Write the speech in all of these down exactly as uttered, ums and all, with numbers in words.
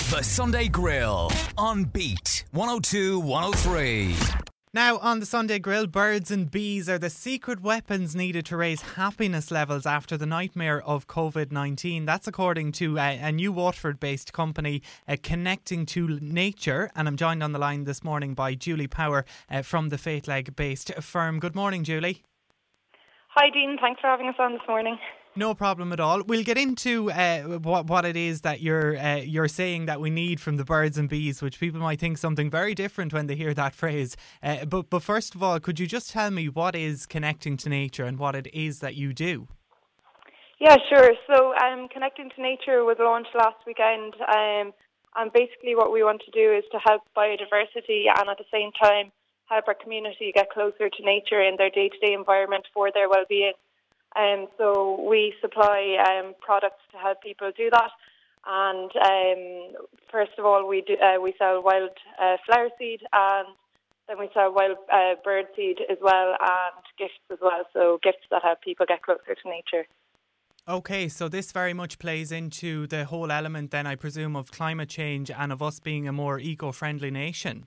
The Sunday Grill on Beat one oh two, one oh three. Now, on the Sunday Grill, birds and bees are the secret weapons needed to raise happiness levels after the nightmare of covid nineteen. That's according to a, a new Waterford-based company, uh, Connecting to Nature. And I'm joined on the line this morning by Julie Power uh, from the Faithleg-based firm. Good morning, Julie. Hi, Dean. Thanks for having us on this morning. No problem at all. We'll get into uh, what what it is that you're uh, you're saying that we need from the birds and bees, which people might think something very different when they hear that phrase. Uh, but but first of all, could you just tell me what is Connecting to Nature and what it is that you do? Yeah, sure. So um, Connecting to Nature was launched last weekend, um, and basically what we want to do is to help biodiversity and at the same time help our community get closer to nature in their day-to-day environment for their well-being. Um, so we supply um, products to help people do that. And um, first of all, we do, uh, we sell wild uh, flower seed, and then we sell wild uh, bird seed as well, and gifts as well. So gifts that help people get closer to nature. Okay, so this very much plays into the whole element then, I presume, of climate change and of us being a more eco-friendly nation.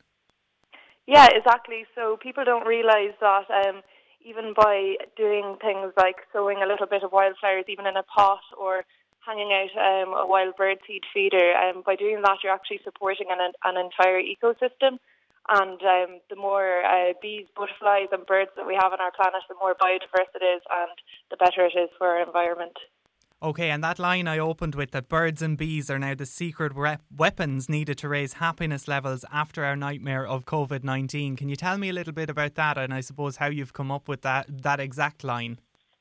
Yeah, exactly. So people don't realise that um, even by doing things like sowing a little bit of wildflowers, even in a pot, or hanging out um, a wild bird seed feeder, um, by doing that you're actually supporting an, an entire ecosystem. And um, the more uh, bees, butterflies and birds that we have on our planet, the more biodiverse it is and the better it is for our environment. Okay, and that line I opened with, that birds and bees are now the secret rep- weapons needed to raise happiness levels after our nightmare of covid nineteen. Can you tell me a little bit about that, and I suppose how you've come up with that, that exact line?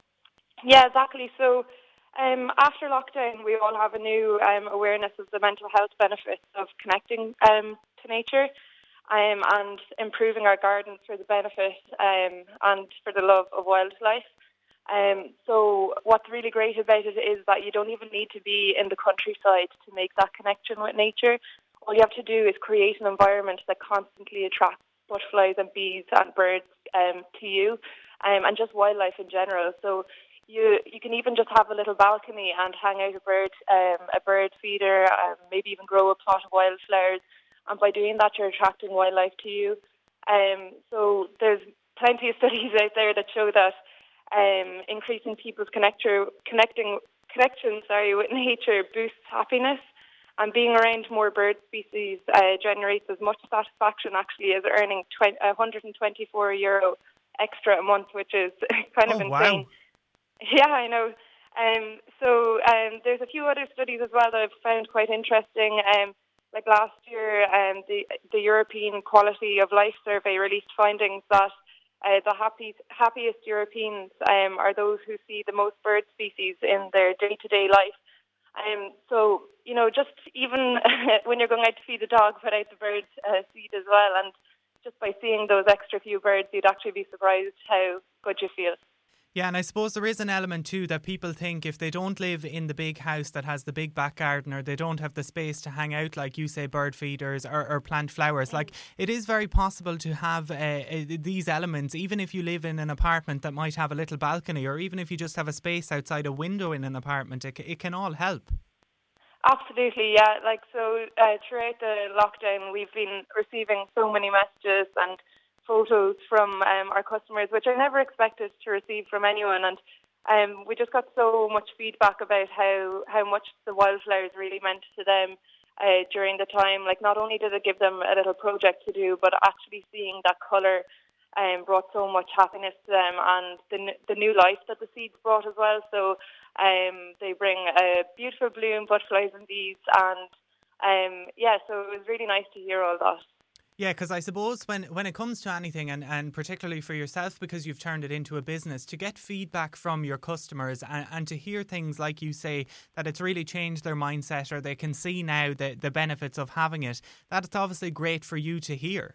Yeah, exactly. So um, after lockdown, we all have a new um, awareness of the mental health benefits of connecting um, to nature um, and improving our gardens for the benefit um, and for the love of wildlife. Um, so what's really great about it is that you don't even need to be in the countryside to make that connection with nature. All you have to do is create an environment that constantly attracts butterflies and bees and birds um, to you, um, and just wildlife in general. So you you can even just have a little balcony and hang out a bird um, a bird feeder, um, maybe even grow a plot of wildflowers. And by doing that, you're attracting wildlife to you. Um, so there's plenty of studies out there that show that Um, increasing people's connector, connecting connection, sorry, with nature boosts happiness, and being around more bird species uh, generates as much satisfaction actually as earning one hundred twenty-four euro extra a month, which is kind of oh, insane. Wow. Yeah, I know. Um, so um, there's a few other studies as well that I've found quite interesting. Um, like last year, um, the the European Quality of Life Survey released findings that Uh, the happy, happiest Europeans um, are those who see the most bird species in their day-to-day life. Um, so, you know, just even when you're going out to feed the dog, put out the bird uh, seed as well. And just by seeing those extra few birds, you'd actually be surprised how good you feel. Yeah, and I suppose there is an element too that people think if they don't live in the big house that has the big back garden, or they don't have the space to hang out, like you say, bird feeders or, or plant flowers, like it is very possible to have uh, these elements, even if you live in an apartment that might have a little balcony, or even if you just have a space outside a window in an apartment, it, it can all help. Absolutely, yeah. Like, so uh, throughout the lockdown, we've been receiving so many messages and photos from um, our customers, which I never expected to receive from anyone, and um, we just got so much feedback about how, how much the wildflowers really meant to them uh, during the time. Like, not only did it give them a little project to do, but actually seeing that colour um, brought so much happiness to them, and the the new life that the seeds brought as well. So um, they bring a beautiful bloom, butterflies and bees, and um, yeah, so it was really nice to hear all that. Yeah, because I suppose when, when it comes to anything, and, and particularly for yourself because you've turned it into a business, to get feedback from your customers and, and to hear things like you say that it's really changed their mindset, or they can see now the, the benefits of having it, that's obviously great for you to hear.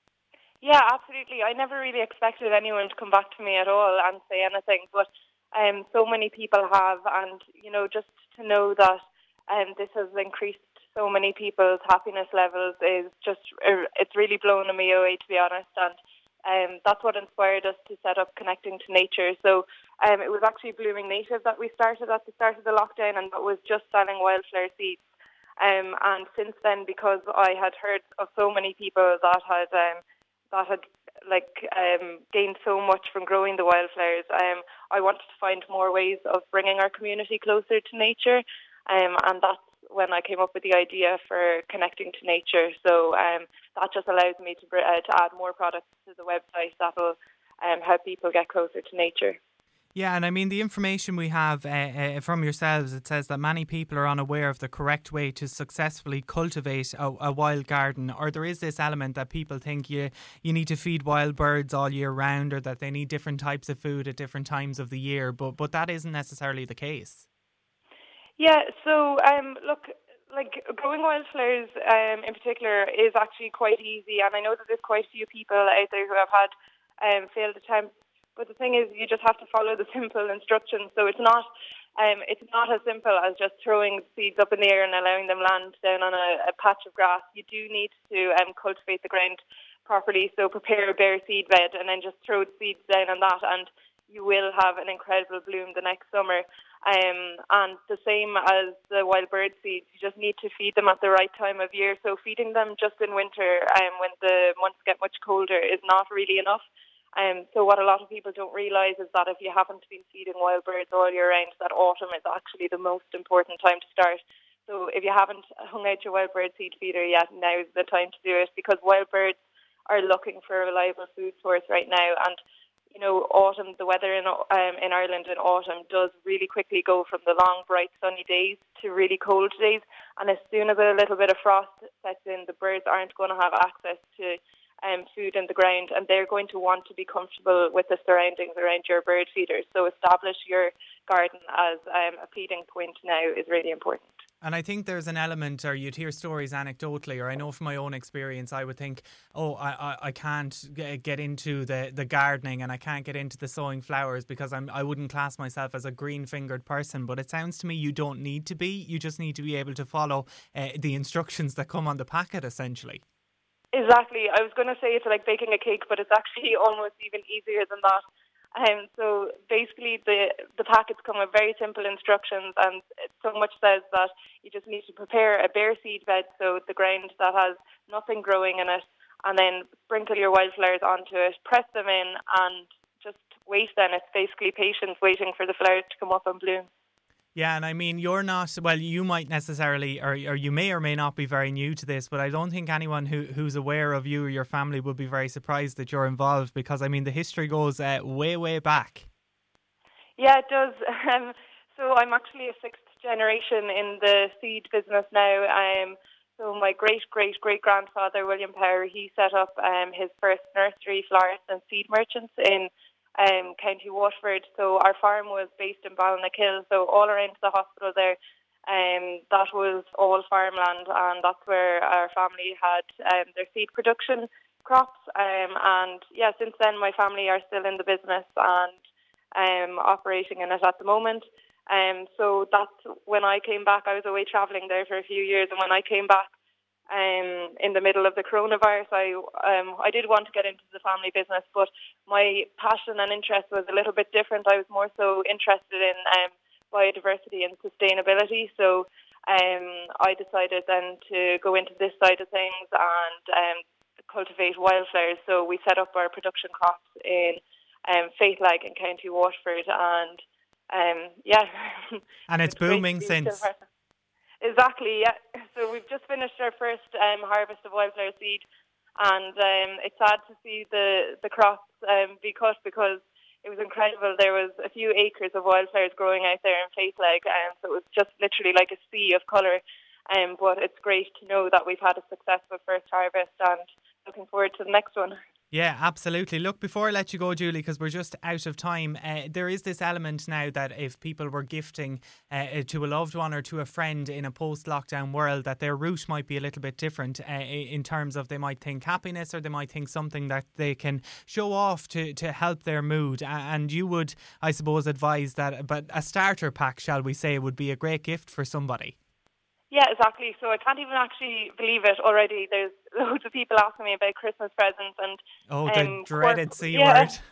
Yeah, absolutely. I never really expected anyone to come back to me at all and say anything, but um, so many people have, and you know, just to know that um, this has increased so many people's happiness levels is just, it's really blown me away, to be honest. And um, that's what inspired us to set up Connecting to Nature. So um, it was actually Blooming Native that we started at the start of the lockdown, and that was just selling wildflower seeds. Um, and since then, because I had heard of so many people that had um, that had like um, gained so much from growing the wildflowers, um, I wanted to find more ways of bringing our community closer to nature, um, and that's when I came up with the idea for connecting to nature. So um, that just allows me to uh, to add more products to the website that'll um, help people get closer to nature. Yeah, and I mean, the information we have uh, uh, from yourselves, it says that many people are unaware of the correct way to successfully cultivate a, a wild garden, or there is this element that people think you, you need to feed wild birds all year round, or that they need different types of food at different times of the year, but, but that isn't necessarily the case. Yeah, so um, look, like growing wildflowers um, in particular is actually quite easy, and I know that there's quite a few people out there who have had um, failed attempts. But the thing is, you just have to follow the simple instructions. So it's not, um, it's not as simple as just throwing seeds up in the air and allowing them land down on a, a patch of grass. You do need to um, cultivate the ground properly. So prepare a bare seed bed and then just throw the seeds down on that, and you will have an incredible bloom the next summer. Um, and the same as the wild bird seeds, you just need to feed them at the right time of year. So feeding them just in winter, um, when the months get much colder, is not really enough. Um, so what a lot of people don't realise is that if you haven't been feeding wild birds all year round, that autumn is actually the most important time to start. So if you haven't hung out your wild bird seed feeder yet, now is the time to do it, because wild birds are looking for a reliable food source right now. And, you know, autumn, the weather in um, in Ireland in autumn does really quickly go from the long, bright, sunny days to really cold days. And as soon as a little bit of frost sets in, the birds aren't going to have access to Um, food in the ground, and they're going to want to be comfortable with the surroundings around your bird feeders. So establish your garden as um, a feeding point now is really important. And I think there's an element, or you'd hear stories anecdotally, or I know from my own experience, I would think, oh, I, I, I can't get into the, the gardening and I can't get into the sowing flowers because I'm I wouldn't class myself as a green-fingered person. But it sounds to me you don't need to be. You just need to be able to follow uh, the instructions that come on the packet, essentially. Exactly. I was going to say it's like baking a cake, but it's actually almost even easier than that. Um, so basically the the packets come with very simple instructions, and so much says that you just need to prepare a bare seed bed, so the ground that has nothing growing in it, and then sprinkle your wildflowers onto it, press them in, and just wait then. It's basically patience, waiting for the flowers to come up and bloom. Yeah, and I mean, you're not, well, you might necessarily, or, or you may or may not be very new to this, but I don't think anyone who, who's aware of you or your family would be very surprised that you're involved, because, I mean, the history goes uh, way, way back. Yeah, it does. Um, so I'm actually a sixth generation in the seed business now. Um, so my great-great-great-grandfather, William Power, he set up um, his first nursery, florist and seed merchants in Um, County Waterford. So our farm was based in Ballinackill, so all around the hospital there, um, that was all farmland, and that's where our family had um, their seed production crops. Um, and yeah, since then my family are still in the business and um, operating in it at the moment. Um, so that's when I came back. I was away travelling there for a few years, and when I came back Um, in the middle of the coronavirus, I um, I did want to get into the family business, but my passion and interest was a little bit different. I was more so interested in um, biodiversity and sustainability, so um, I decided then to go into this side of things and um, cultivate wildflowers. So we set up our production crops in um, Faithleg in County Waterford, and um, yeah. And it's booming since. Exactly, yeah. So we've just finished our first um, harvest of wildflower seed, and um, it's sad to see the, the crops um, be cut, because it was incredible. There was a few acres of wildflowers growing out there in Faithleg, and so it was just literally like a sea of colour. Um, but it's great to know that we've had a successful first harvest, and looking forward to the next one. Yeah, absolutely. Look, before I let you go, Julie, because we're just out of time, uh, there is this element now that if people were gifting uh, to a loved one or to a friend in a post-lockdown world, that their route might be a little bit different uh, in terms of they might think happiness, or they might think something that they can show off to, to help their mood. And you would, I suppose, advise that, but a starter pack, shall we say, would be a great gift for somebody. Yeah, exactly. So I can't even actually believe it already. There's loads of people asking me about Christmas presents and oh, the um, dreaded work, C yeah. word.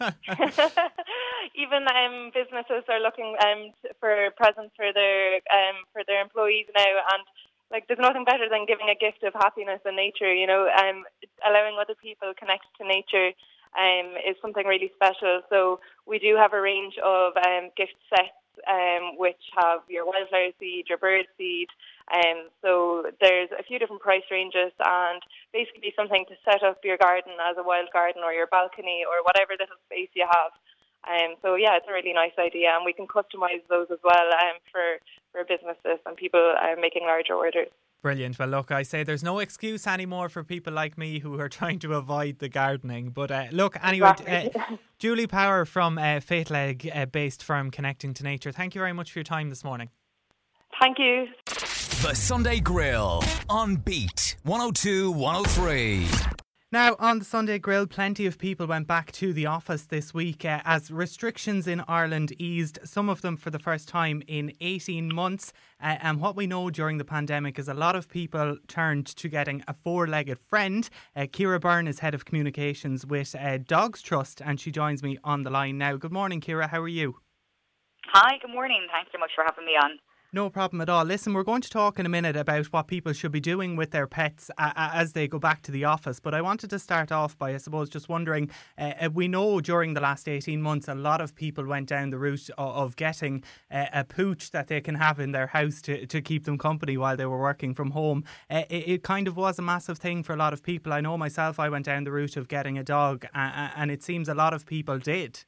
Even um, businesses are looking um, for presents for their um, for their employees now, and like there's nothing better than giving a gift of happiness in nature. You know, um, allowing other people connect to nature um, is something really special. So we do have a range of um, gift sets um, which have your wildflower seed, your bird seed. Um, so there's a few different price ranges, and basically something to set up your garden as a wild garden or your balcony or whatever little space you have. Um, so yeah, it's a really nice idea, and we can customise those as well um, for, for businesses and people uh, making larger orders. Brilliant. Well, look, I say there's no excuse anymore for people like me who are trying to avoid the gardening. But uh, look, anyway, Exactly. uh, Julie Power from uh, Fateleg uh, based firm Connecting to Nature. Thank you very much for your time this morning. Thank you. The Sunday Grill on Beat one oh two, one oh three. Now, on the Sunday Grill, plenty of people went back to the office this week uh, as restrictions in Ireland eased, some of them for the first time in eighteen months. Uh, and what we know during the pandemic is a lot of people turned to getting a four-legged friend. Uh, Ciara Byrne is Head of Communications with uh, Dogs Trust, and she joins me on the line now. Good morning, Ciara. How are you? Hi, good morning. Thanks so much for having me on. No problem at all. Listen, we're going to talk in a minute about what people should be doing with their pets uh, as they go back to the office. But I wanted to start off by, I suppose, just wondering, uh, we know during the last eighteen months, a lot of people went down the route of, of getting uh, a pooch that they can have in their house to, to keep them company while they were working from home. Uh, it, it kind of was a massive thing for a lot of people. I know myself, I went down the route of getting a dog, uh, and it seems a lot of people did.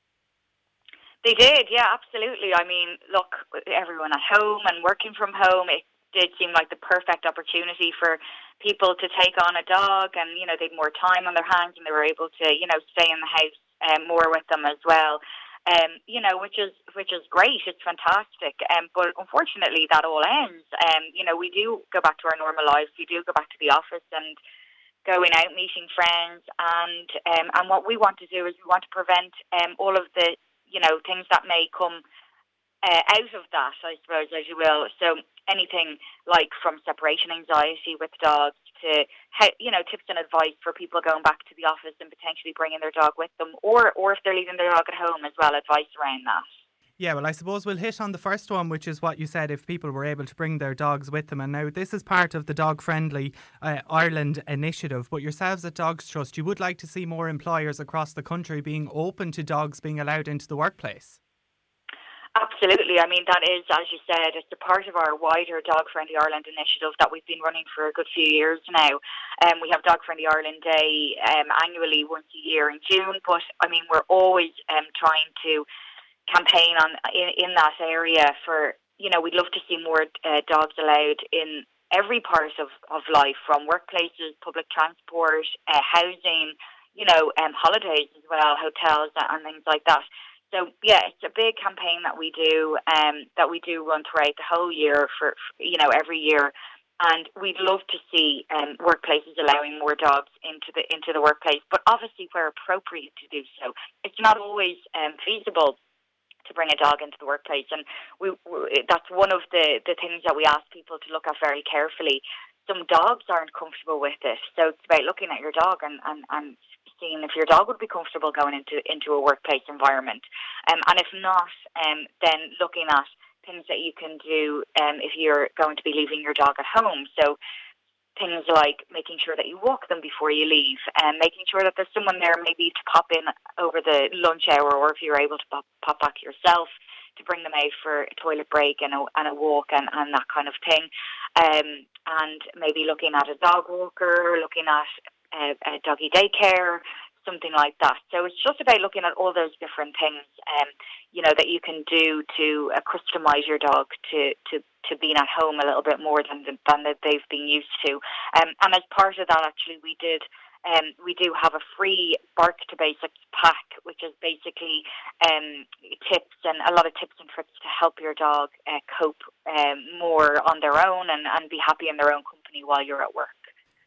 They did, yeah, absolutely. I mean, look, everyone at home and working from home, it did seem like the perfect opportunity for people to take on a dog, and, you know, they had more time on their hands and they were able to, you know, stay in the house um, more with them as well. Um, you know, which is which is great. It's fantastic. Um, but unfortunately, that all ends. Um, you know, we do go back to our normal lives. We do go back to the office and going out, meeting friends, and um, and what we want to do is we want to prevent um, all of the you know, things that may come uh, out of that, I suppose, as you will. So anything like from separation anxiety with dogs to, you know, tips and advice for people going back to the office and potentially bringing their dog with them, or, or if they're leaving their dog at home as well, advice around that. Yeah, well, I suppose we'll hit on the first one, which is what you said, if people were able to bring their dogs with them. And now this is part of the Dog Friendly uh, Ireland initiative. But yourselves at Dogs Trust, you would like to see more employers across the country being open to dogs being allowed into the workplace. Absolutely. I mean, that is, as you said, it's a part of our wider Dog Friendly Ireland initiative that we've been running for a good few years now. Um, we have Dog Friendly Ireland Day um, annually once a year in June. But, I mean, we're always um, trying to campaign on in, in that area for, you know, we'd love to see more uh, dogs allowed in every part of, of life, from workplaces, public transport, uh, housing, you know, um, holidays as well, hotels and things like that. So, yeah, it's a big campaign that we do, um, that we do run throughout the whole year for, for you know, every year. And we'd love to see um, workplaces allowing more dogs into the into the workplace, but obviously where appropriate to do so. It's not always um, feasible to bring a dog into the workplace, and we, we that's one of the, the things that we ask people to look at very carefully. Some dogs aren't comfortable with it, so it's about looking at your dog and, and, and seeing if your dog would be comfortable going into into a workplace environment, um, and if not, um, then looking at things that you can do um, if you're going to be leaving your dog at home. So things like making sure that you walk them before you leave, and making sure that there's someone there maybe to pop in over the lunch hour, or if you're able to pop, pop back yourself to bring them out for a toilet break and a, and a walk and, and that kind of thing. Um, and maybe looking at a dog walker, looking at a, a doggy daycare, something like that. So it's just about looking at all those different things, um, you know, that you can do to uh, customise your dog to, to, to being at home a little bit more than than that they've been used to. Um, and as part of that, actually, we did um, we do have a free Bark to Basics pack, which is basically um, tips and a lot of tips and tricks to help your dog uh, cope um, more on their own and, and be happy in their own company while you're at work.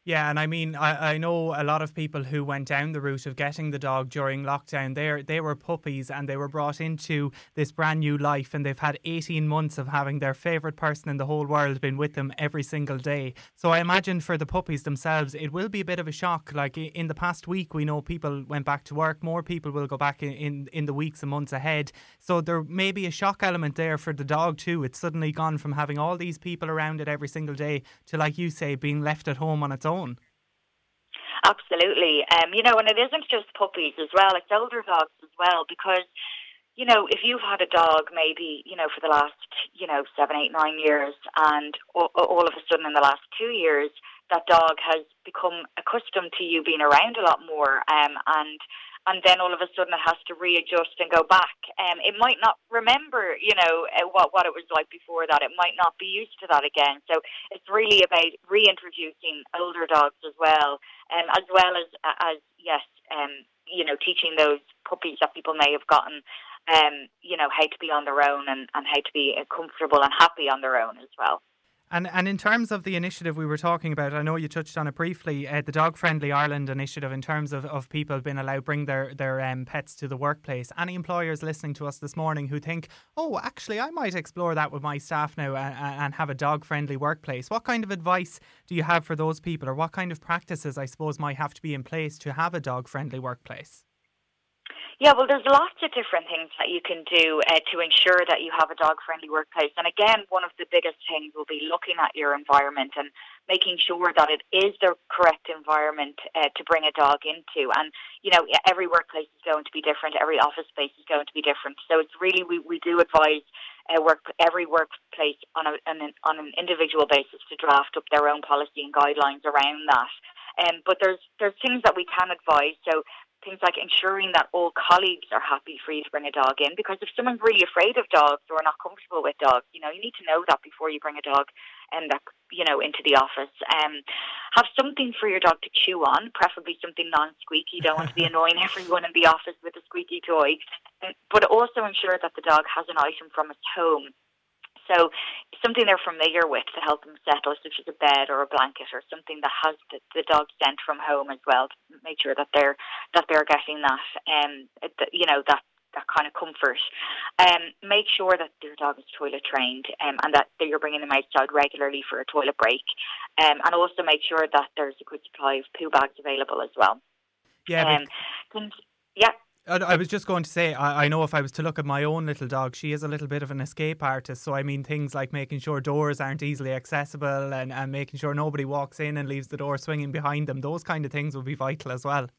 Yeah, and I mean, I, I know a lot of people who went down the route of getting the dog during lockdown. They they were puppies and they were brought into this brand new life, and they've had eighteen months of having their favourite person in the whole world been with them every single day. So I imagine for the puppies themselves, it will be a bit of a shock. Like in the past week, we know people went back to work. More people will go back in, in, in the weeks and months ahead. So there may be a shock element there for the dog too. It's suddenly gone from having all these people around it every single day to, like you say, being left at home on its own. Absolutely. Um, you know, and it isn't just puppies as well, it's older dogs as well, because, you know, if you've had a dog maybe, you know, for the last, you know, seven, eight, nine years, and all, all of a sudden in the last two years, that dog has become accustomed to you being around a lot more, um, and and then all of a sudden it has to readjust and go back. Um, it might not remember, you know, what, what it was like before that. It might not be used to that again. So it's really about reintroducing older dogs as well, um, as well as, as yes, um, you know, teaching those puppies that people may have gotten, um, you know, how to be on their own and, and how to be comfortable and happy on their own as well. And and in terms of the initiative we were talking about, I know you touched on it briefly, uh, the Dog Friendly Ireland initiative, in terms of, of people being allowed to bring their, their um, pets to the workplace. Any employers listening to us this morning who think, oh, actually, I might explore that with my staff now and, and have a dog-friendly workplace. What kind of advice do you have for those people, or what kind of practices, I suppose, might have to be in place to have a dog-friendly workplace? Yeah, well, there's lots of different things that you can do uh, to ensure that you have a dog-friendly workplace. And again, one of the biggest things will be looking at your environment and making sure that it is the correct environment uh, to bring a dog into. And, you know, every workplace is going to be different. Every office space is going to be different. So it's really, we, we do advise uh, work every workplace on, a, on, an, on an individual basis to draft up their own policy and guidelines around that. Um, but there's there's things that we can advise. So things like ensuring that all colleagues are happy for you to bring a dog in, because if someone's really afraid of dogs or not comfortable with dogs, you know, you need to know that before you bring a dog and that, you know, into the office. Um, have something for your dog to chew on, preferably something non-squeaky. You don't want to be annoying everyone in the office with a squeaky toy. But also ensure that the dog has an item from its home. So something they're familiar with to help them settle, such as a bed or a blanket or something that has the, the dog scent from home as well, to make sure that they're that they're getting that, um, you know, that, that kind of comfort. Um, make sure that your dog is toilet trained, um, and that, that you're bringing them outside regularly for a toilet break, um, and also make sure that there's a good supply of poo bags available as well. Yeah, um, and, yeah. I was just going to say, I, I know if I was to look at my own little dog, she is a little bit of an escape artist. So I mean, things like making sure doors aren't easily accessible and, and making sure nobody walks in and leaves the door swinging behind them. Those kind of things would be vital as well.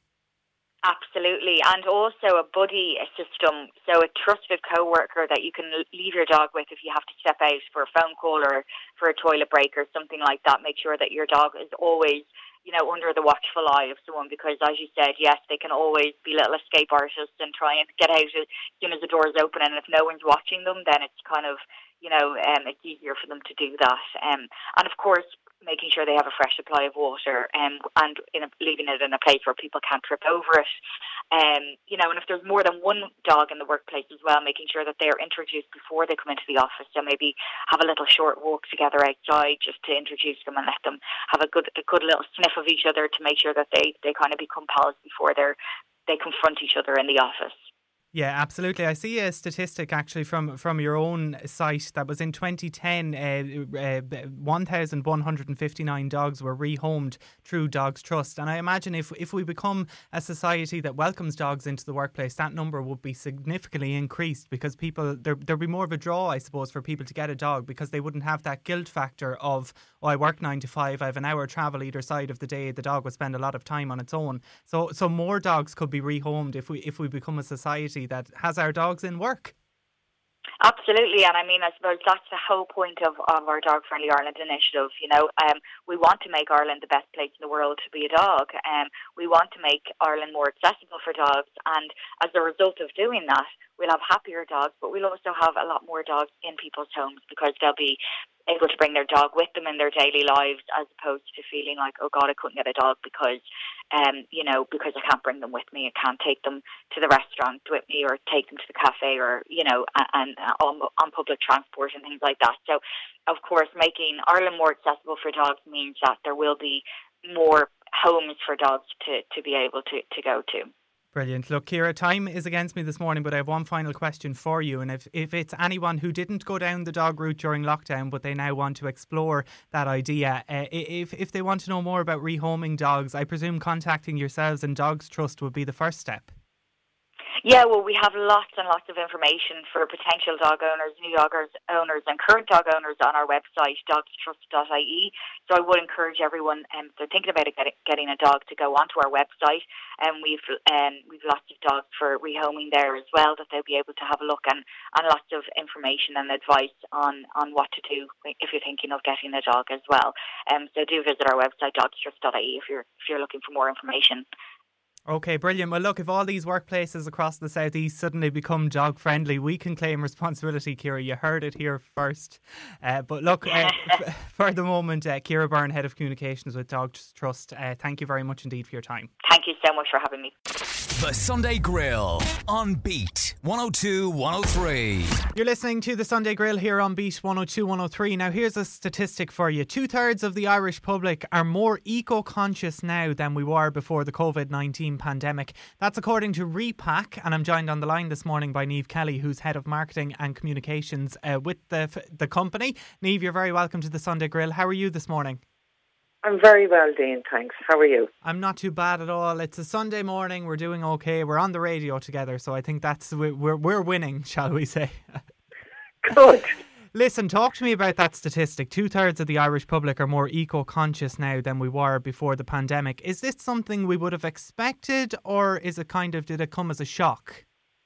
Absolutely. And also a buddy system, so a trusted co-worker that you can leave your dog with if you have to step out for a phone call or for a toilet break or something like that. Make sure that your dog is always, you know, under the watchful eye of someone, because as you said, yes, they can always be little escape artists and try and get out as soon as the door is open, and if no one's watching them, then it's kind of, you know, um, it's easier for them to do that. Um, and of course, making sure they have a fresh supply of water, um, and in a, leaving it in a place where people can't trip over it. Um, you know, and if there's more than one dog in the workplace as well, making sure that they're introduced before they come into the office. So maybe have a little short walk together outside just to introduce them and let them have a good a good little sniff of each other to make sure that they, they kind of become pals before they're they confront each other in the office. Yeah, absolutely. I see a statistic actually from, from your own site that was in twenty ten, uh, uh, one thousand one hundred fifty-nine dogs were rehomed through Dogs Trust. And I imagine if, if we become a society that welcomes dogs into the workplace, that number would be significantly increased, because people, there, there'd be more of a draw, I suppose, for people to get a dog, because they wouldn't have that guilt factor of, oh, I work nine to five, I have an hour travel either side of the day, the dog would spend a lot of time on its own. So so more dogs could be rehomed if we if we become a society that has our dogs in work. Absolutely, and I mean, I suppose that's the whole point of, of our Dog Friendly Ireland initiative. You know, um, we want to make Ireland the best place in the world to be a dog. Um, we want to make Ireland more accessible for dogs, and as a result of doing that, we'll have happier dogs, but we'll also have a lot more dogs in people's homes, because they'll be able to bring their dog with them in their daily lives, as opposed to feeling like, oh God, I couldn't get a dog because, um, you know, because I can't bring them with me. I can't take them to the restaurant with me, or take them to the cafe, or, you know, and, and on, on public transport and things like that. So, of course, making Ireland more accessible for dogs means that there will be more homes for dogs to, to be able to, to go to. Brilliant. Look, Ciara, time is against me this morning, but I have one final question for you. And if, if it's anyone who didn't go down the dog route during lockdown, but they now want to explore that idea, uh, if, if they want to know more about rehoming dogs, I presume contacting yourselves and Dogs Trust would be the first step. Yeah, well, we have lots and lots of information for potential dog owners, new dog owners and current dog owners on our website, dogs trust dot I E. So I would encourage everyone, um, if they're thinking about getting a dog, to go onto our website. And um, we've um, we've lots of dogs for rehoming there as well, that they'll be able to have a look, and, and lots of information and advice on, on what to do if you're thinking of getting a dog as well. Um, so do visit our website, dogs trust dot I E, if you're if you're looking for more information. Okay, brilliant. Well, look, if all these workplaces across the southeast suddenly become dog friendly, we can claim responsibility, Ciara. You heard it here first. Uh, but look, uh, f- for the moment, uh, Ciara Byrne, Head of Communications with Dogs Trust, uh, thank you very much indeed for your time. Thank you so much for having me. The Sunday Grill on Beat one oh two, one oh three. You're listening to the Sunday Grill here on Beat one oh two, one oh three. Now, here's a statistic for you. Two thirds of the Irish public are more eco-conscious now than we were before the covid nineteen pandemic. That's according to Repack, and I'm joined on the line this morning by Niamh Kelly, who's Head of Marketing and Communications uh, with the the company. Niamh, you're very welcome to the Sunday Grill. How are you this morning? I'm very well, Dean, thanks. How are you? I'm not too bad at all. It's a Sunday morning. We're doing okay. We're on the radio together, so I think that's we're we're winning, shall we say? Good. Listen, talk to me about that statistic. Two thirds of the Irish public are more eco-conscious now than we were before the pandemic. Is this something we would have expected, or is it kind of, did it come as a shock?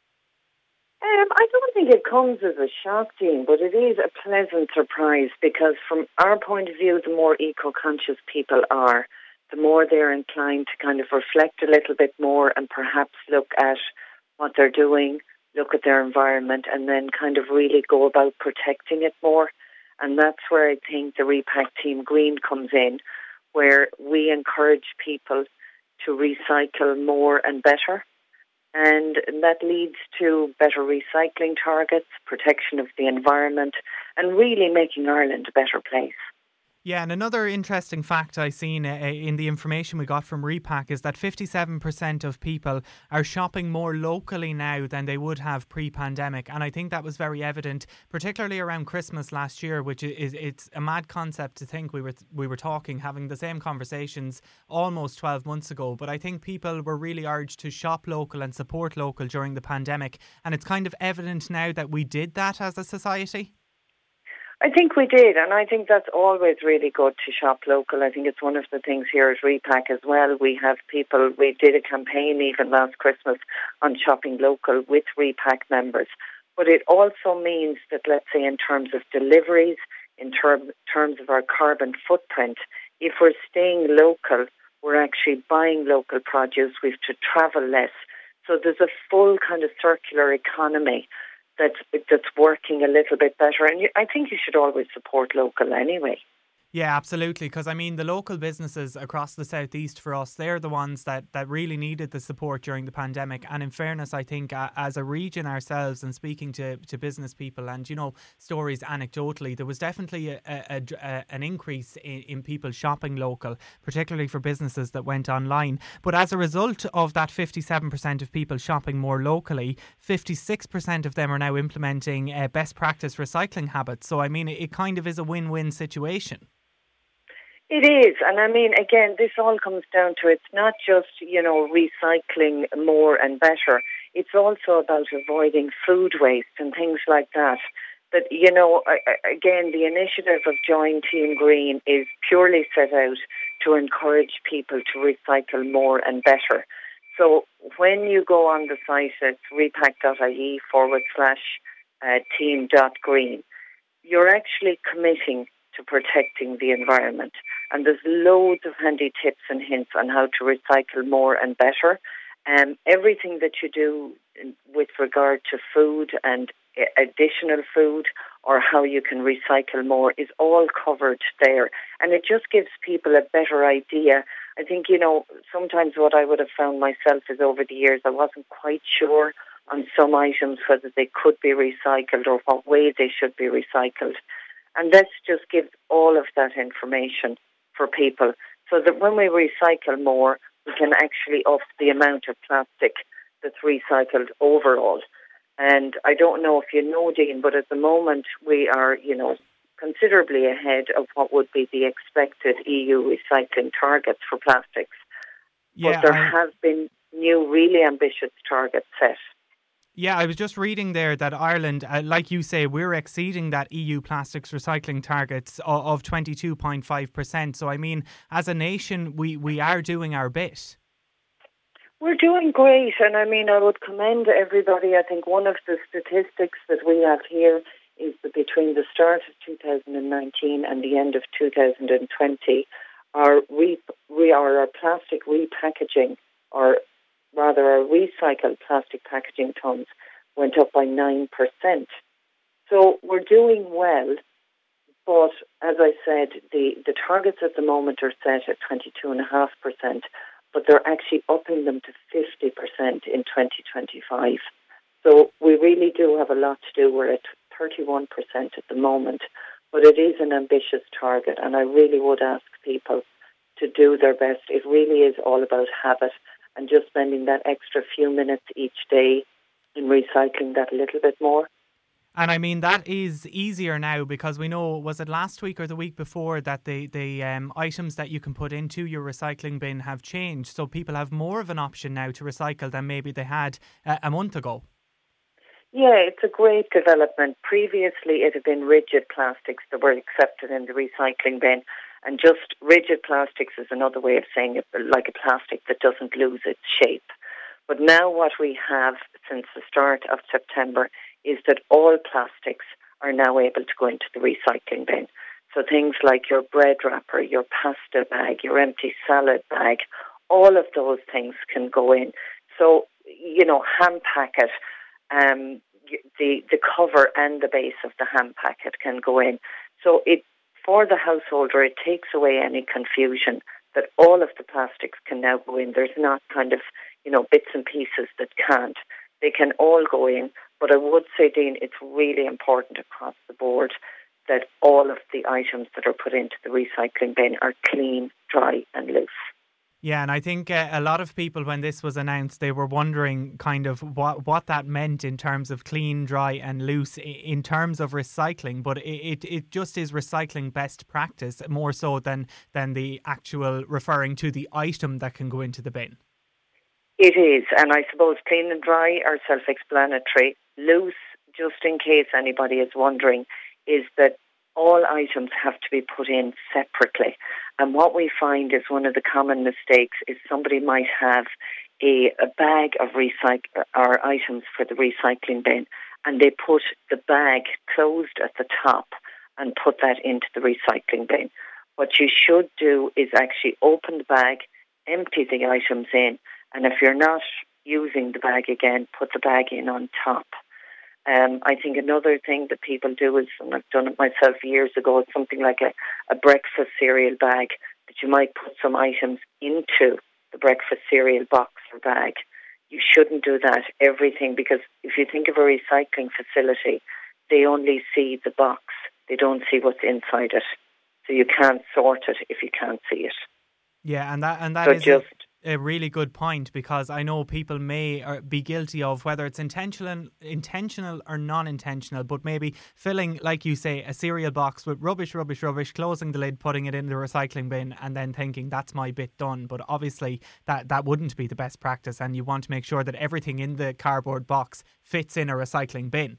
Um, I don't think it comes as a shock, Dean, but it is a pleasant surprise, because from our point of view, the more eco-conscious people are, the more they're inclined to kind of reflect a little bit more and perhaps look at what they're doing, look at their environment, and then kind of really go about protecting it more. And that's where I think the Repack Team Green comes in, where we encourage people to recycle more and better. And that leads to better recycling targets, protection of the environment, and really making Ireland a better place. Yeah, and another interesting fact I seen uh, in the information we got from Repack is that fifty-seven percent of people are shopping more locally now than they would have pre-pandemic. And I think that was very evident, particularly around Christmas last year, which is it's a mad concept to think we were we were talking, having the same conversations almost twelve months ago. But I think people were really urged to shop local and support local during the pandemic. And it's kind of evident now that we did that as a society. I think we did, and I think that's always really good to shop local. I think it's one of the things here at Repack as well. We have people, we did a campaign even last Christmas on shopping local with Repack members. But it also means that, let's say, in terms of deliveries, in term, terms of our carbon footprint, if we're staying local, we're actually buying local produce, we have to travel less. So there's a full kind of circular economy that's that's working a little bit better. And you, I think you should always support local anyway. Yeah, absolutely. Because I mean, the local businesses across the southeast for us, they're the ones that, that really needed the support during the pandemic. And in fairness, I think uh, as a region ourselves, and speaking to, to business people and, you know, stories anecdotally, there was definitely a, a, a, an increase in, in people shopping local, particularly for businesses that went online. But as a result of that fifty-seven percent of people shopping more locally, fifty-six percent of them are now implementing uh, best practice recycling habits. So, I mean, it, it kind of is a win-win situation. It is, and I mean, again, this all comes down to it's not just, you know, recycling more and better. It's also about avoiding food waste and things like that. But, you know, again, the initiative of Join Team Green is purely set out to encourage people to recycle more and better. So when you go on the site at repack.ie forward slash uh, team dot green, you're actually committing to protecting the environment. And there's loads of handy tips and hints on how to recycle more and better. Um, everything that you do with regard to food and additional food, or how you can recycle more, is all covered there. And it just gives people a better idea. I think, you know, sometimes what I would have found myself is over the years, I wasn't quite sure on some items whether they could be recycled or what way they should be recycled. And let's just give all of that information for people so that when we recycle more, we can actually up the amount of plastic that's recycled overall. And I don't know if you know, Dean, but at the moment we are, you know, considerably ahead of what would be the expected E U recycling targets for plastics. Yeah, but there I... have been new, really ambitious targets set. Yeah, I was just reading there that Ireland, uh, like you say, we're exceeding that E U plastics recycling targets of, of twenty-two point five percent. So, I mean, as a nation, we, we are doing our bit. We're doing great. And I mean, I would commend everybody. I think one of the statistics that we have here is that between the start of two thousand nineteen and the end of two thousand twenty, our, re, re, our, our plastic repackaging, or rather our recycled plastic packaging tons, went up by nine percent. So we're doing well, but as I said, the, the targets at the moment are set at twenty-two point five percent, but they're actually upping them to fifty percent in twenty twenty-five. So we really do have a lot to do. We're at thirty-one percent at the moment, but it is an ambitious target, and I really would ask people to do their best. It really is all about habit and just spending that extra few minutes each day in recycling that a little bit more. And I mean, that is easier now because we know, was it last week or the week before, that the, the um, items that you can put into your recycling bin have changed. So people have more of an option now to recycle than maybe they had uh, a month ago. Yeah, it's a great development. Previously, it had been rigid plastics that were accepted in the recycling bin. And just rigid plastics is another way of saying it, like a plastic that doesn't lose its shape. But now what we have since the start of September is that all plastics are now able to go into the recycling bin. So things like your bread wrapper, your pasta bag, your empty salad bag, all of those things can go in. So, you know, ham packet, um, the, the cover and the base of the ham packet can go in. So it for the householder, it takes away any confusion that all of the plastics can now go in. There's not kind of, you know, bits and pieces that can't. They can all go in. But I would say, Dean, it's really important across the board that all of the items that are put into the recycling bin are clean, dry and loose. Yeah, and I think uh, a lot of people, when this was announced, they were wondering kind of what, what that meant in terms of clean, dry and loose in terms of recycling. But it, it, it just is recycling best practice more so than, than the actual referring to the item that can go into the bin. It is, and I suppose clean and dry are self-explanatory. Loose, just in case anybody is wondering, is that all items have to be put in separately. And what we find is one of the common mistakes is somebody might have a, a bag of recycle or items for the recycling bin, and they put the bag closed at the top and put that into the recycling bin. What you should do is actually open the bag, empty the items in, and if you're not using the bag again, put the bag in on top. Um, I think another thing that people do is, and I've done it myself years ago, it's something like a, a breakfast cereal bag that you might put some items into the breakfast cereal box or bag. You shouldn't do that, everything, because if you think of a recycling facility, they only see the box. They don't see what's inside it. So you can't sort it if you can't see it. Yeah, and that and that so is just, a really good point, because I know people may be guilty of, whether it's intentional intentional or non-intentional, but maybe filling, like you say, a cereal box with rubbish, rubbish, rubbish, closing the lid, putting it in the recycling bin and then thinking that's my bit done. But obviously that, that wouldn't be the best practice, and you want to make sure that everything in the cardboard box fits in a recycling bin.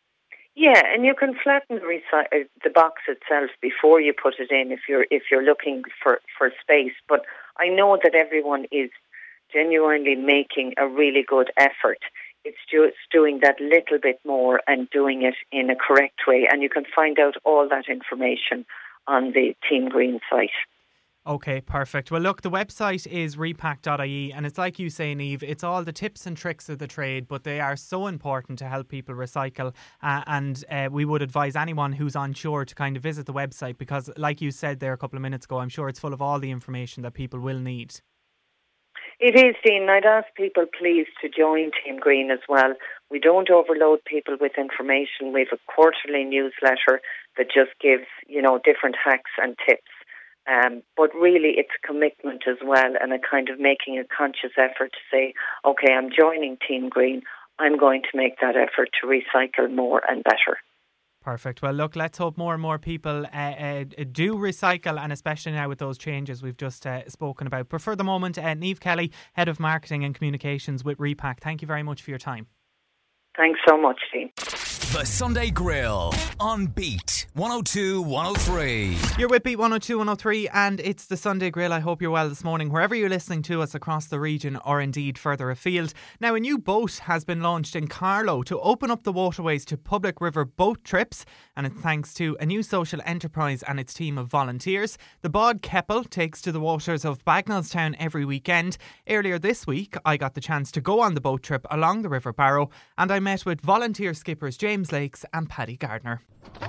Yeah, and you can flatten the, recy- the box itself before you put it in if you're if you're looking for, for space. But I know that everyone is genuinely making a really good effort. It's just doing that little bit more and doing it in a correct way. And you can find out all that information on the Team Green site. Okay, perfect. Well, look, the website is repack dot I E, and it's like you say, Niamh, it's all the tips and tricks of the trade, but they are so important to help people recycle. Uh, and uh, we would advise anyone who's unsure to kind of visit the website, because like you said there a couple of minutes ago, I'm sure it's full of all the information that people will need. It is, Dean. I'd ask people please to join Team Green as well. We don't overload people with information. We have a quarterly newsletter that just gives, you know, different hacks and tips. Um, but really, it's commitment as well, and a kind of making a conscious effort to say, okay, I'm joining Team Green. I'm going to make that effort to recycle more and better. Perfect. Well, look, let's hope more and more people uh, uh, do recycle, and especially now with those changes we've just uh, spoken about. But for the moment, uh, Niamh Kelly, Head of Marketing and Communications with Repack, thank you very much for your time. Thanks so much, Dean. The Sunday Grill on Beat one oh two, one oh three. You're with Beat one oh two, one oh three, and it's the Sunday Grill. I hope you're well this morning, wherever you're listening to us across the region or indeed further afield. Now, a new boat has been launched in Carlow to open up the waterways to public river boat trips, and it's thanks to a new social enterprise and its team of volunteers. The Bod Keppel takes to the waters of Bagnallstown every weekend. Earlier this week, I got the chance to go on the boat trip along the River Barrow, and I met with volunteer skippers James Lakes and Paddy Gardner.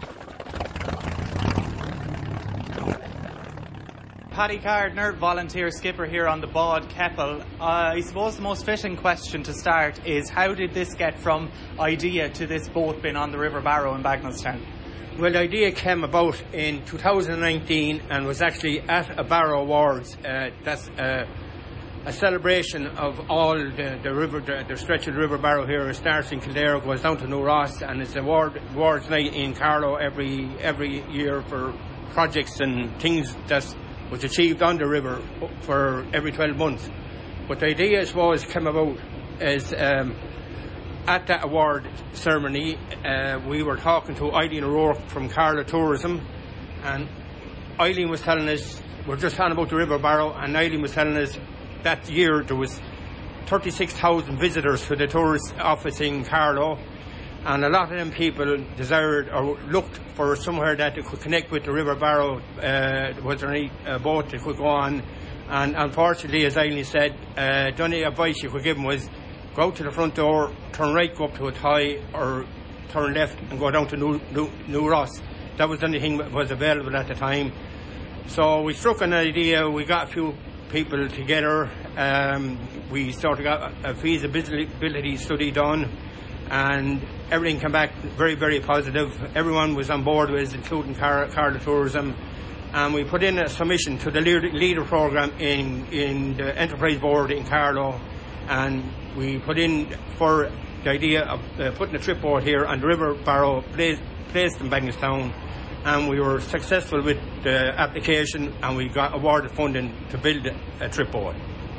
Paddy Gardner, volunteer skipper here on the Bod Keppel. Uh, I suppose the most fitting question to start is, how did this get from idea to this boat being on the River Barrow in Bagnallstown? Well, the idea came about in two thousand nineteen and was actually at a Barrow Awards. Uh, that's uh, a celebration of all the, the river, the, the stretch of the River Barrow here. It starts in Kildare, goes down to New Ross, and it's a award, awards night in Carlow every every year for projects and things that was achieved on the river for every twelve months. But the idea, I suppose, came about is um, at that award ceremony, uh, we were talking to Eileen O'Rourke from Carlow Tourism, and Eileen was telling us, we're just talking about the River Barrow, and Eileen was telling us that year there was thirty-six thousand visitors to the tourist office in Carlow, and a lot of them people desired or looked for somewhere that they could connect with the River Barrow. Uh, was there any uh, boat that could go on? And unfortunately, as Eileen said, uh, the only advice you could give them was go out to the front door, turn right, go up to a tie, or turn left and go down to New, New, New Ross. That was the only thing that was available at the time. So we struck an idea, we got a few people together, um, we sort of got a feasibility study done, and everything came back very, very positive. Everyone was on board with it, including Car- Carlow Tourism, and we put in a submission to the leader, leader programme in, in the Enterprise Board in Carlow, and we put in for the idea of uh, putting a trip boat here on the River Barrow, placed, placed in Bagnallstown, and we were successful with the application, and we got awarded funding to build a trip boat.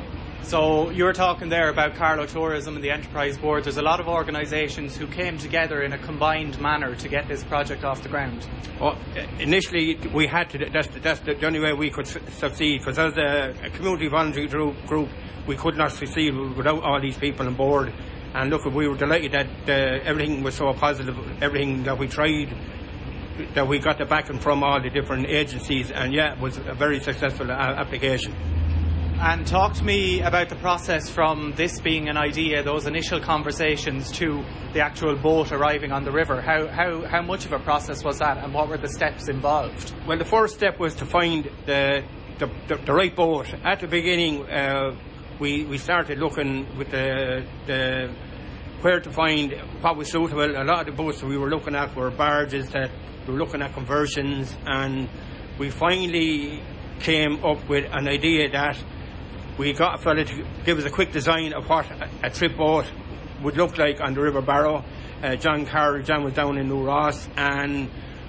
So you were talking there about Carlow Tourism and the Enterprise Board. There's a lot of organisations who came together in a combined manner to get this project off the ground. Well, initially we had to, that's, that's the only way we could su- succeed, because as a, a community voluntary group, we could not succeed without all these people on board. And look, we were delighted that uh, everything was so positive, everything that we tried, that we got the backing from all the different agencies, and yeah, it was a very successful uh, application. And talk to me about the process from this being an idea, those initial conversations, to the actual boat arriving on the river. How how how much of a process was that, and what were the steps involved? Well, the first step was to find the the, the, the right boat. At the beginning, uh, we we started looking with the the where to find what was suitable. A lot of the boats that we were looking at were barges, that we were looking at conversions, and we finally came up with an idea that we got a fella to give us a quick design of what a, a trip boat would look like on the River Barrow. Uh, John Carroll, John was down in New Ross, and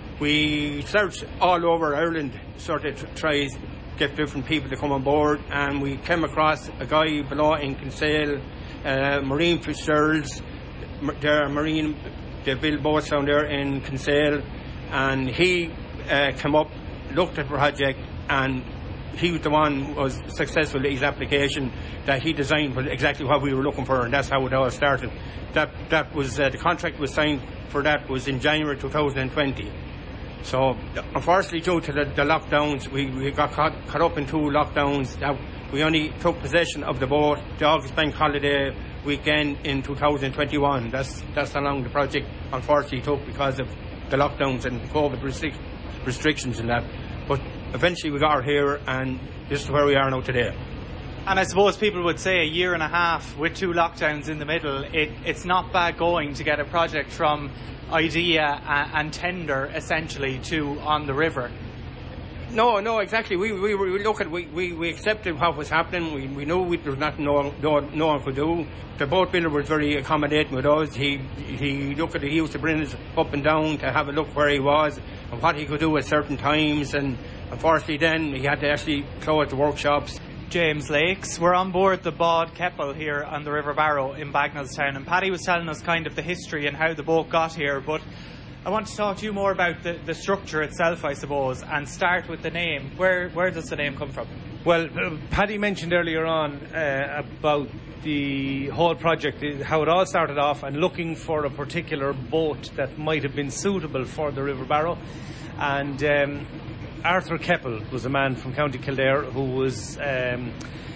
we searched all over Ireland, sort of to try to get different people to come on board, and we came across a guy below in Kinsale, uh, Marine Fitzgerald's, their marine, they build boats down there in Kinsale, and he uh, came up, looked at the project, and he was the one who was successful in his application, that he designed for exactly what we were looking for, and that's how it all started. That that was uh, the contract was signed for that was in January two thousand twenty. So unfortunately, due to the, the lockdowns, we, we got caught, caught up in two lockdowns. That we only took possession of the boat the August Bank holiday weekend in two thousand twenty-one. That's that's how long the project unfortunately took because of the lockdowns and COVID restric- restrictions and that. But eventually we got her here, and this is where we are now today. And I suppose people would say a year and a half with two lockdowns in the middle, it, it's not bad going to get a project from idea and, and tender essentially to on the river. No, no, exactly. We we, we look at we, we, we accepted what was happening. We we knew we, there was nothing no, no, no one could do. The boat builder was very accommodating with us. He he looked at it. He used to bring us up and down to have a look where he was and what he could do at certain times. And unfortunately, then he had to actually close the workshops. James Lakes. We're on board the Bod Keppel here on the River Barrow in Bagnallstown, and Paddy was telling us kind of the history and how the boat got here, but I want to talk to you more about the, the structure itself, I suppose, and start with the name. Where where does the name come from? Well, uh, Paddy mentioned earlier on uh, about the whole project, how it all started off and looking for a particular boat that might have been suitable for the River Barrow. And um, Arthur Keppel was a man from County Kildare who was um,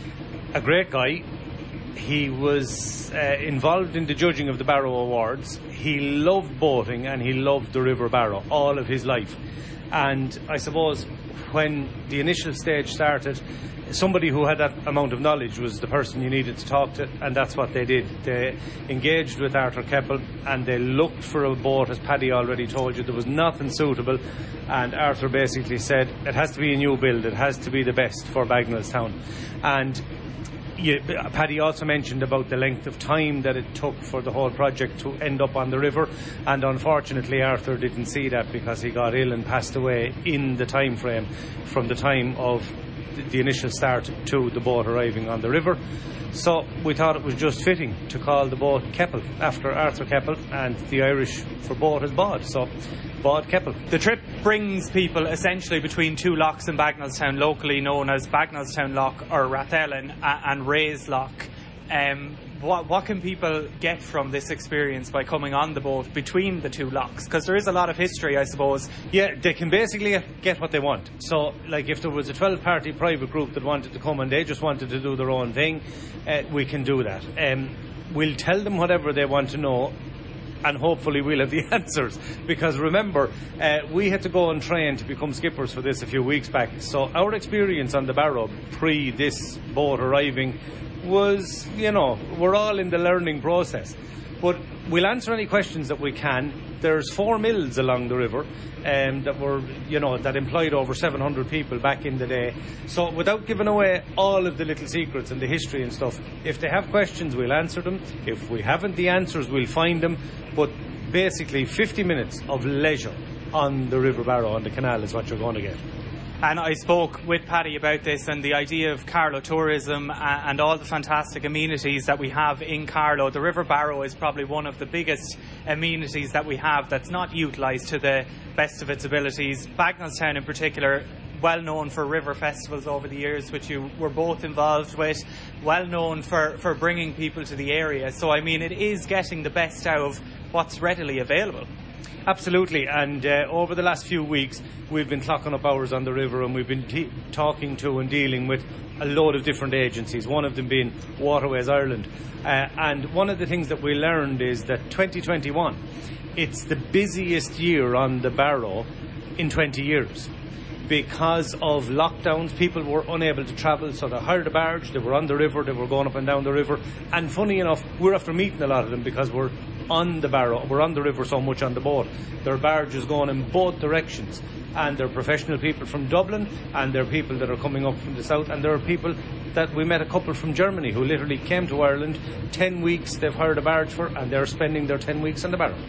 a great guy. He was uh, involved in the judging of the Barrow Awards. He loved boating and he loved the River Barrow all of his life. And I suppose when the initial stage started, somebody who had that amount of knowledge was the person you needed to talk to, and that's what they did. They engaged with Arthur Keppel and they looked for a boat, as Paddy already told you. There was nothing suitable, and Arthur basically said it has to be a new build, it has to be the best for Bagnallstown. And Yeah, Paddy also mentioned about the length of time that it took for the whole project to end up on the river, and unfortunately Arthur didn't see that because he got ill and passed away in the time frame from the time of the initial start to the boat arriving on the river. So we thought it was just fitting to call the boat Keppel after Arthur Keppel, and the Irish for boat is Bod, so Bod Keppel. The trip brings people essentially between two locks in Bagnallstown, locally known as Bagnallstown Lock or Rathellen and Rays Lock. Um, what, what can people get from this experience by coming on the boat between the two locks? Because there is a lot of history, I suppose. Yeah, they can basically get what they want. So, like, if there was a twelve-party private group that wanted to come and they just wanted to do their own thing, uh, we can do that. Um, we'll tell them whatever they want to know, and hopefully we'll have the answers. Because remember, uh, we had to go and train to become skippers for this a few weeks back. So our experience on the Barrow pre this boat arriving was, you know, we're all in the learning process. But we'll answer any questions that we can. There's four mills along the river um, that were, you know, that employed over seven hundred people back in the day. So without giving away all of the little secrets and the history and stuff, if they have questions, we'll answer them. If we haven't the answers, we'll find them. But basically fifty minutes of leisure on the River Barrow, on the canal, is what you're going to get. And I spoke with Paddy about this and the idea of Carlow tourism and all the fantastic amenities that we have in Carlow. The River Barrow is probably one of the biggest amenities that we have that's not utilised to the best of its abilities. Bagnallstown in particular, well known for river festivals over the years, which you were both involved with, well known for, for bringing people to the area. So, I mean, it is getting the best out of what's readily available. Absolutely, and uh, over the last few weeks we've been clocking up hours on the river, and we've been t- talking to and dealing with a load of different agencies, one of them being Waterways Ireland. Uh, and one of the things that we learned is that twenty twenty-one, it's the busiest year on the Barrow in twenty years. Because of lockdowns, people were unable to travel, so they hired a barge, they were on the river, they were going up and down the river. And funny enough, we're after meeting a lot of them because we're on the Barrow, we're on the river so much on the boat. There are barges going in both directions, and they're professional people from Dublin, and there are people that are coming up from the south, and there are people that we met, a couple from Germany who literally came to Ireland. Ten weeks they've hired a barge for, and they're spending their ten weeks on the Barrow.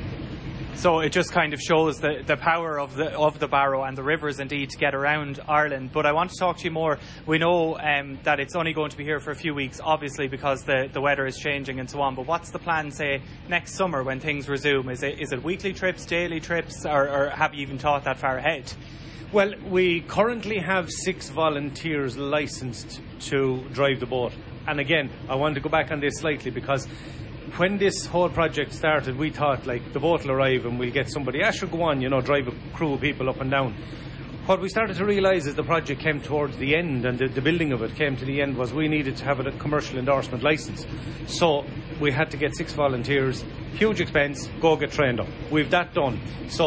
So it just kind of shows the, the power of the of the Barrow and the rivers indeed to get around Ireland. But I want to talk to you more. We know um, that it's only going to be here for a few weeks, obviously, because the, the weather is changing and so on. But what's the plan, say, next summer when things resume? Is it is it weekly trips, daily trips, or, or have you even thought that far ahead? Well, we currently have six volunteers licensed to drive the boat. And again, I want to go back on this slightly because when this whole project started, we thought, like, the boat will arrive and we'll get somebody, ah, sure, go on, you know, drive a crew of people up and down. What we started to realise as the project came towards the end and the, the building of it came to the end was we needed to have a commercial endorsement licence. So we had to get six volunteers, huge expense, go get trained up. We've that done. So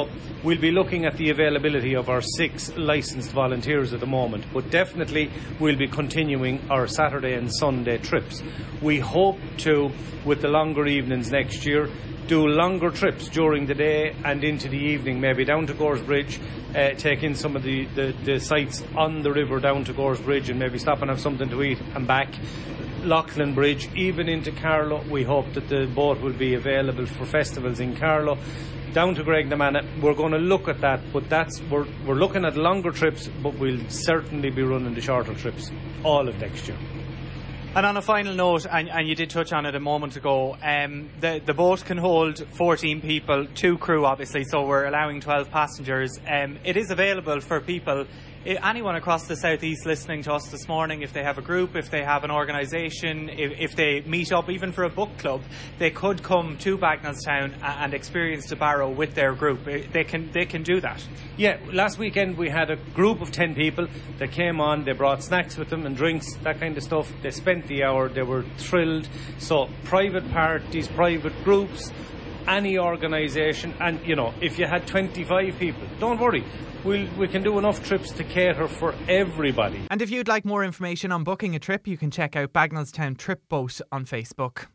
we'll be looking at the availability of our six licensed volunteers at the moment, but definitely we'll be continuing our Saturday and Sunday trips. We hope to, with the longer evenings next year, do longer trips during the day and into the evening, maybe down to Gores Bridge, uh, take in some of the, the, the sites on the river down to Gores Bridge and maybe stop and have something to eat and back. Loughlin Bridge, even into Carlow. We hope that the boat will be available for festivals in Carlow. Down to Graignamanagh, we're going to look at that, but that's we're, we're looking at longer trips, but we'll certainly be running the shorter trips all of next year. And on a final note, and, and you did touch on it a moment ago, um, the, the boat can hold fourteen people, two crew obviously, so we're allowing twelve passengers. Um, it is available for people, anyone across the southeast listening to us this morning, if they have a group, if they have an organisation, if, if they meet up even for a book club, they could come to Bagnallstown and experience the Barrow with their group. They can they can do that. Yeah, last weekend we had a group of ten people that came on. They brought snacks with them and drinks, that kind of stuff. They spent the hour, they were thrilled. So private parties, private groups, any organisation, and you know, if you had twenty-five people, don't worry, we'll, we can do enough trips to cater for everybody. And if you'd like more information on booking a trip, you can check out Bagnallstown Trip Boat on Facebook.